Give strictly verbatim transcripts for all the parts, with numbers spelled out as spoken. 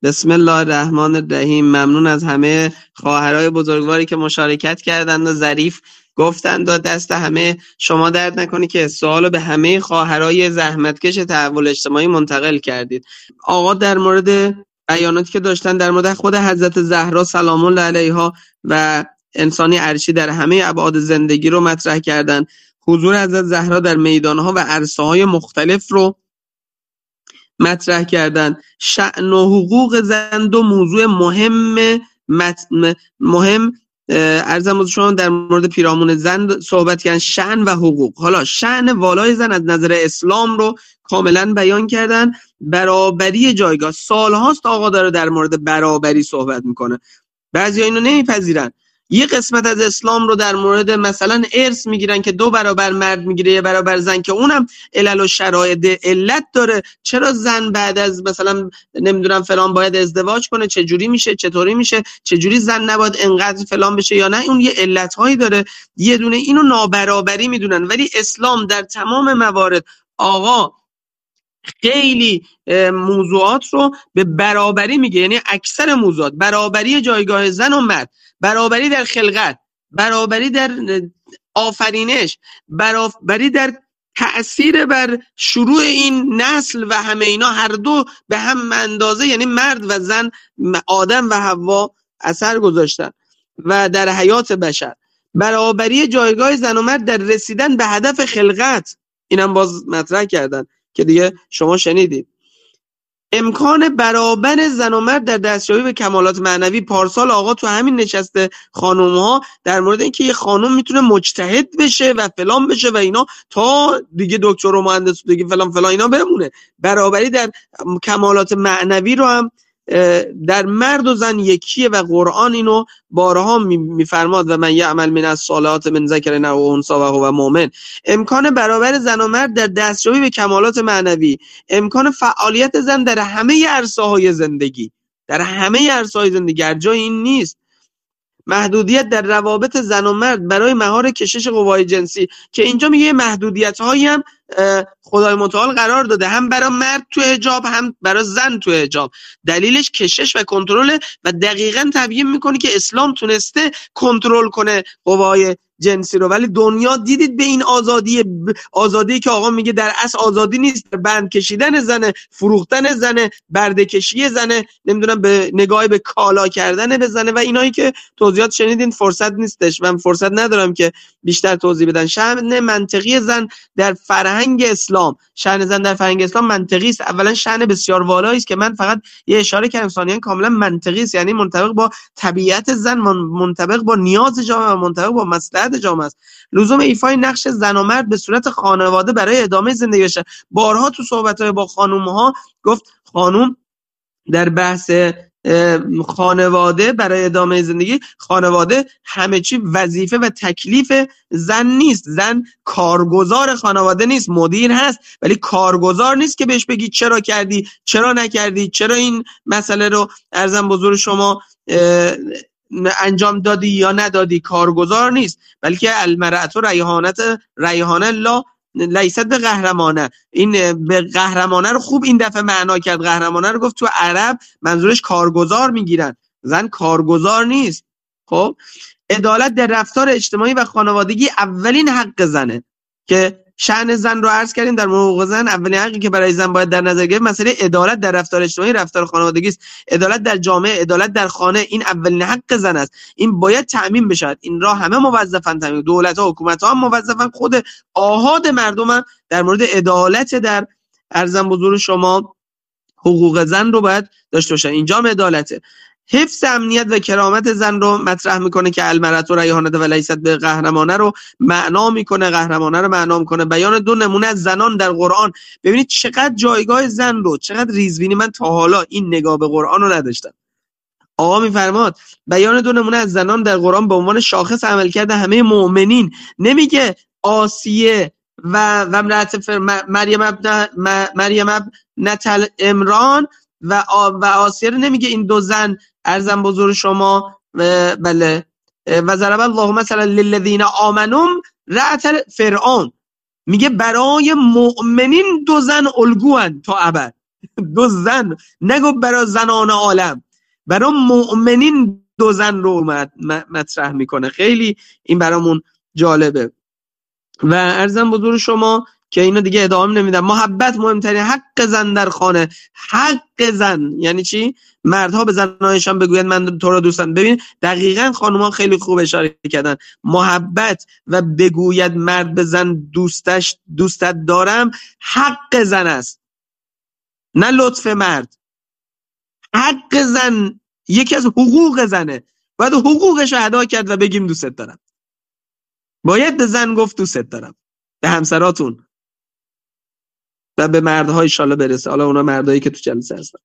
بسم الله الرحمن الرحیم. ممنون از همه خواهرای بزرگواری که مشارکت کردند و ظریف گفتند و دست همه شما درد نکنه که سوالو به همه خواهرای زحمتکش تحول اجتماعی منتقل کردید. آقا در مورد بیاناتی که داشتن در مورد خود حضرت زهرا سلام الله علیها و انسانی عرشی در همه ابعاد زندگی رو مطرح کردن. حضور حضرت زهرا در میدانها و عرصه‌های مختلف رو مطرح کردن. شأن و حقوق زن دو موضوع مهم مهم ارزم شما در مورد پیرامون زن صحبت کردن، شأن و حقوق. حالا شأن والای زن از نظر اسلام رو کاملا بیان کردن. برابری جایگاه، سالهاست آقا داره در مورد برابری صحبت میکنه. بعضیا اینو نمیپذیرن. یه قسمت از اسلام رو در مورد مثلا ارث میگیرن که دو برابر مرد میگیره یه برابر زن، که اونم علل و شرایط علت داره. چرا زن بعد از مثلا نمیدونم فلان باید ازدواج کنه، چه جوری میشه، چطوری میشه، چه جوری زن نباید انقدر فلان بشه یا نه، اون یه علت‌هایی داره. یه دونه اینو نابرابری میدونن. ولی اسلام در تمام موارد آقا خیلی موضوعات رو به برابری میگه، یعنی اکثر موضوعات، برابری جایگاه زن و مرد، برابری در خلقت، برابری در آفرینش، برابری در تأثیر بر شروع این نسل و همه اینا، هر دو به هم اندازه، یعنی مرد و زن، آدم و حوا اثر گذاشتن و در حیات بشر. برابری جایگاه زن و مرد در رسیدن به هدف خلقت، اینم باز مطرح کردن که دیگه شما شنیدید. امکان برابر زن و مرد در دستیابی به کمالات معنوی. پارسال آقا تو همین نشسته خانوم‌ها در مورد اینکه یه خانم میتونه مجتهد بشه و فلان بشه و اینا، تا دیگه دکتر و مهندس دیگه فلان فلان اینا بمونه. برابری در کمالات معنوی رو هم در مرد و زن یکیه و قرآن اینو بارها میفرماد و من یعمل من الصالحات من ذکر و انثی و هو مؤمن. امکان برابر زن و مرد در دستیابی به کمالات معنوی، امکان فعالیت زن در همه عرصه‌های زندگی، در همه عرصه‌های زندگی، هر جای این نیست. محدودیت در روابط زن و مرد برای مهار کشش قوای جنسی، که اینجا میگه محدودیت‌هایی هم خدای متعال قرار داده، هم برای مرد تو حجاب هم برای زن تو حجاب. دلیلش کشش و کنترل و دقیقاً تبیین میکنه که اسلام تونسته کنترل کنه قوای جنسی رو. ولی دنیا دیدید به این آزادی، آزادی که آقا میگه در اصل آزادی نیست، بند کشیدن زنه، فروختن زنه، برده کشی زنه، نمیدونم به نگاه به کالا کردن به زنه و اینایی که توضیحات شنیدین. فرصت نیستش، من فرصت ندارم که بیشتر توضیح بدن. شأن منطقی زن در فرهنگ اسلام، شأن زن در فرهنگ اسلام منطقی است. اولا شأن بسیار والایی است که من فقط یه اشاره کردم، ثانیاً کاملا منطقی است، یعنی منطبق با طبیعت زن، منطبق با نیاز جامعه و منطبق با مصلحت جامعه است. لزوم ایفای نقش زن و مرد به صورت خانواده برای ادامه زندگی بشه. بارها تو صحبت‌های با خانوم‌ها گفت خانوم در بحث خانواده برای ادامه زندگی، خانواده همه چی وظیفه و تکلیف زن نیست. زن کارگزار خانواده نیست، مدیر هست ولی کارگزار نیست که بهش بگی چرا کردی، چرا نکردی، چرا این مسئله رو ارزم بزرگ شما انجام دادی یا ندادی. کارگزار نیست، بلکه المرأة ریحانت ریحانه لا لیست به قهرمانه. این به قهرمانه رو خوب این دفعه معنا کرد. قهرمانه رو گفت تو عرب منظورش کارگزار میگیرن، زن کارگزار نیست. خب عدالت در رفتار اجتماعی و خانوادگی اولین حق زنه، که شأن زن رو عرض کردیم. در حقوق زن اولین حقی که برای زن باید در نظر گرفت مسئله عدالت در رفتار اجتماعی، رفتار خانوادگی است. عدالت در جامعه، عدالت در خانه، این اولین حق زن است. این باید تأمین بشه. این را همه موظفن تأمین، دولت‌ها، حکومت‌ها هم موظفن. خود آحاد مردم هم در مورد عدالت در ارزم بزرگ شما حقوق زن رو باید داشته باشن. اینجا هم عدالته. حفظ امنیت و کرامت زن رو مطرح میکنه که المرأة ریحانه و لیست به قهرمانه رو معنا میکنه، قهرمانه رو معنا میکنه. بیان دو نمونه از زنان در قرآن. ببینید چقدر جایگاه زن رو، چقدر ریزبینی. من تا حالا این نگاه به قرآن رو نداشتم. آقا میفرماد بیان دو نمونه از زنان در قرآن به عنوان شاخص عمل کرده همه مؤمنین. نمیگه آسیه و و امرأة مریم ابن مریم ابنة عمران و و آسیه رو نمیگه این دو زن ارزم بزرگ شما بله و ضرب الله مثلا للذین آمنوا امرأة فرعون. میگه برای مؤمنین دو زن الگوان تا ابد. دو زن نگفت برای زنان عالم، برای مؤمنین دو زن رو مطرح میکنه. خیلی این برامون جالبه. و عرضم حضور شما که اینو دیگه ادامه نمیدم. محبت مهمترین حق زن در خانه. حق زن یعنی چی؟ مردها به زنایشان بگوید من تو رو دوستم. ببین دقیقاً خانوما خیلی خوب اشاره کردن. محبت و بگوید مرد به زن دوستش دوستت دارم حق زن است، نه لطف مرد. حق زن یکی از حقوق زنه، باید حقوقش رو ادا کرد و بگیم دوستت دارم. باید به زن گفت دوستت دارم، به همسراتون و به مردها ان شاءالله برسه. حالا اونا مردایی که تو جلسه هستن.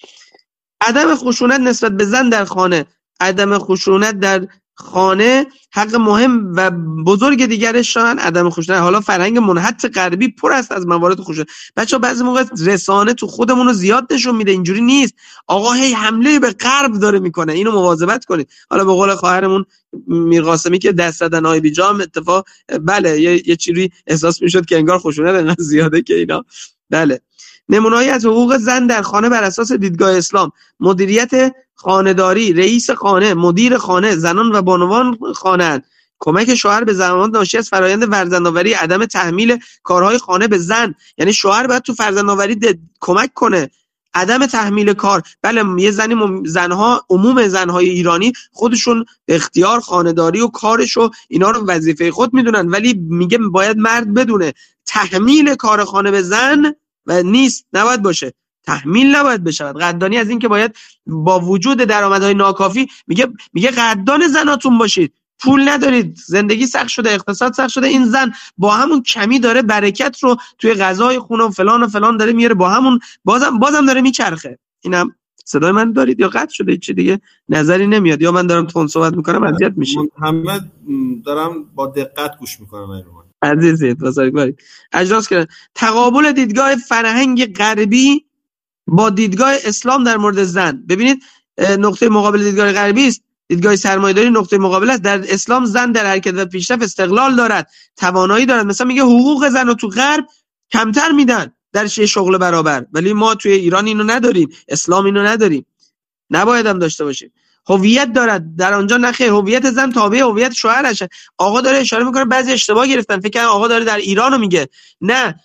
عدم خشونت نسبت به زن در خانه. عدم خشونت در خانه حق مهم و بزرگ دیگرشان عدم خشونت. حالا فرهنگ منحط غربی پر است از موارد خشونت. بچه‌ها بعضی موقع رسانه تو خودمون رو زیاد نشون میده، اینجوری نیست. آقا هی حمله به غرب داره میکنه، اینو مواظبت کنید. حالا به قول خواهرمون میرقاسمی که دست زدن آی بی جام اتفاق بله یه, یه چیزی احساس میشد که انگار خشونت انقدر زیاده که اینا. بله. نمونه‌ای از حقوق زن در خانه بر اساس دیدگاه اسلام: مدیریت خانه‌داری، رئیس خانه، مدیر خانه، زنان و بانوان خانه، کمک شوهر به زنان ناشی از فرآیند فرزندآوری، عدم تحمیل کارهای خانه به زن. یعنی شوهر باید تو فرزندآوری کمک کنه، عدم تحمیل کار. بله یه زنی مم... زنها عموم زنهای ایرانی خودشون اختیار خانه‌داری و کارشو اینا رو وظیفه خود میدونن، ولی میگه باید مرد بدونه تحمیل کار خانه به زن و نیست، نباید باشه، تحمیل نباید بشود. قدردانی از این که باید با وجود درآمدهای ناکافی میگه میگه قدردان زناتون باشید. پول ندارید، زندگی سخت شده، اقتصاد سخت شده، این زن با همون کمی داره برکت رو توی غذای خونه و فلان و فلان داره میاره، با همون بازم بازم داره میچرخه. اینم صدای من دارید یا قطع شده؟ چی دیگه نظری نمیاد یا من دارم تون صحبت میکنم اذیت میشید؟ محمد دارم با دقت گوش میکنم. ایروان عزیزید بزرگوارید اجراست کردن. تقابل دیدگاه فرهنگ غربی با دیدگاه اسلام در مورد زن. ببینید نقطه مقابل دیدگاه غربی است دیدگاه سرمایه‌داری، نقطه مقابل است. در اسلام زن در حرکت و پیشرفت استقلال دارد، توانایی دارد. مثلا میگه حقوق زن رو تو غرب کمتر میدن در شغل برابر، ولی ما توی ایران اینو نداریم، اسلام اینو نداریم، نباید هم داشته باشیم. هویت دارد در آنجا نخیر، هویت زن تابع هویت شوهرشه. آقا داره اشاره میکنه بعضی اشتباه گرفتن، فکر کنن آقا داره در ایرانو میگه. نه،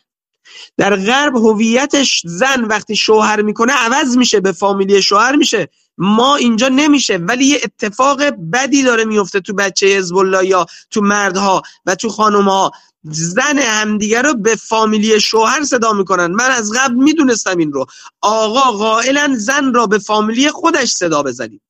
در غرب هویتش زن وقتی شوهر میکنه عوض میشه، به فامیلی شوهر میشه. ما اینجا نمیشه، ولی یه اتفاق بدی داره میفته تو بچه حزب الله یا تو مردها و تو خانمها. زن همدیگه رو به فامیلی شوهر صدا میکنن. من از قبل میدونستم این رو. آقا قائلا زن را به فامیلی خودش صدا بزنید.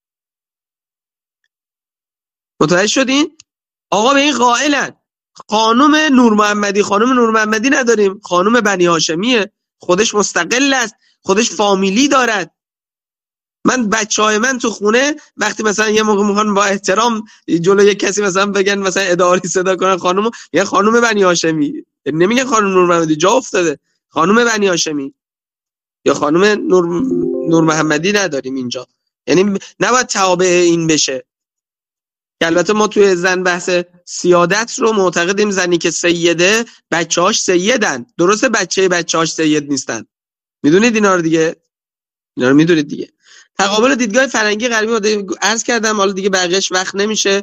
متوجه شدین؟ آقا به این قائلن. خانم نور محمدی خانم نور محمدی نداریم، خانم بنی هاشمیه، خودش مستقل است، خودش فامیلی دارد. من بچهای من تو خونه وقتی مثلا یه موقع میخوان با احترام جلوی کسی مثلا بگن مثلا اداری صدا کنن خانم، یه خانم بنی هاشمی، نمیگه خانم نور محمدی، جا افتاده خانم بنی هاشمی یا خانم نور نور محمدی نداریم اینجا. یعنی نباید تابع این بشه. البته ما توی زن بحث سیادت رو معتقدیم زنی که سیده بچه‌هاش سیدن. درسته بچه بچه‌هاش سید نیستن. میدونید اینا رو دیگه؟ اینا رو میدونید دیگه. تقابل دیدگاه فرهنگی غربی عرض کردم، حالا دیگه بقیه‌اش وقت نمیشه.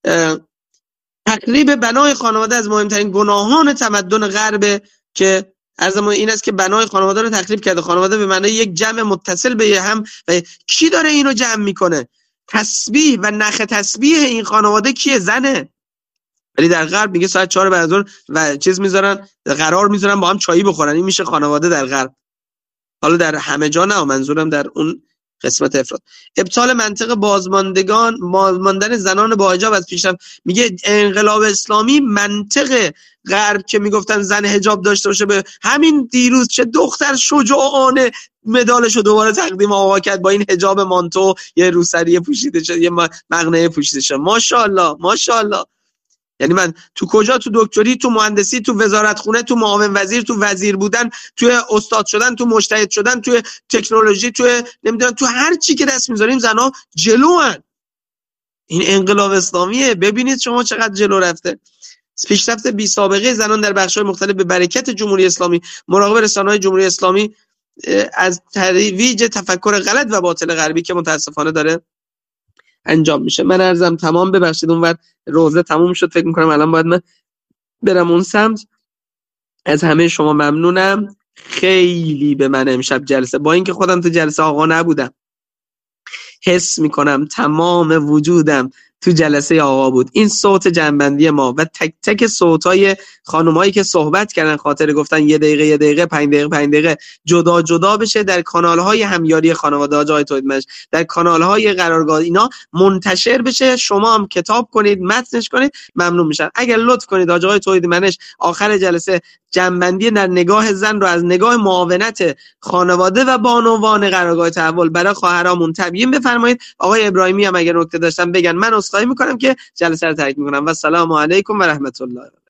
تقریب بنای خانواده از مهمترین گناهان تمدن غرب که عرضم این است که بنای خانواده رو تخریب کرده. خانواده به معنای یک جمع متصل به هم و کی داره اینو جمع میکنه؟ تسبیح و نخ تسبیح این خانواده کیه؟ زنه. ولی در غرب میگه ساعت چهار بعد از ظهر و چیز میذارن، قرار میذارن با هم چایی بخورن. این میشه خانواده در غرب. حالا در همه جا نه، منظورم در اون قسمت افراد. ابطال منطق بازماندگان بازماندن زنان با حجاب از پیشرفت. میگه انقلاب اسلامی منطق غرب که میگفتن زن حجاب داشته باشه، به همین دیروز چه دختر شجاعانه مدالشو دوباره تقدیم آقا کرد با این حجاب مانتو، یه روسری پوشیده شد، یه مقنعه پوشیده شد. ماشاءالله ماشاءالله. یعنی من تو کجا، تو دکتری، تو مهندسی، تو وزارت خونه، تو معاون وزیر، تو وزیر بودن، تو استاد شدن، تو مجتهد شدن، تو تکنولوژی، تو نمیدونم تو هر چی که دست میذاریم زنا جلوان. این انقلاب اسلامیه. ببینید شما چقدر جلو رفته. پیشرفت بی سابقه زنان در بخش‌های مختلف به برکت جمهوری اسلامی. مراقب رسانه‌های جمهوری اسلامی از ترویج تفکر غلط و باطل غربی که متاسفانه داره انجام میشه. من عرضم تمام. ببخشید اونور روزه تموم شد، فکر میکنم الان باید من برم اون سمت. از همه شما ممنونم. خیلی به من امشب جلسه، با اینکه خودم تو جلسه آقا نبودم، حس میکنم تمام وجودم تو جلسه آقا بود. این صوت جنبندی ما و تک تک صوتای خانمایی که صحبت کردن، خاطر گفتن یه دقیقه یه دقیقه پنج دقیقه پنج دقیقه جدا جدا بشه در کانال‌های همیاری خانواده آقای توحیدمش، در کانال‌های قرارگاه اینا منتشر بشه. شما هم کتاب کنید، متنش کنید، ممنون میشن. اگر لطف کنید آقای توحیدمنش آخر جلسه جنبندی در نگاه زن رو از نگاه معاونت خانواده و بانوان قرارگاه تحول برای خواهرامون تبیین بفرمایید. آقای ابراهیمی هم اگر نکته داشتن بگن. من عذرخواهی میکنم که جلسه رو ترک میکنم و السلام علیکم و رحمت الله.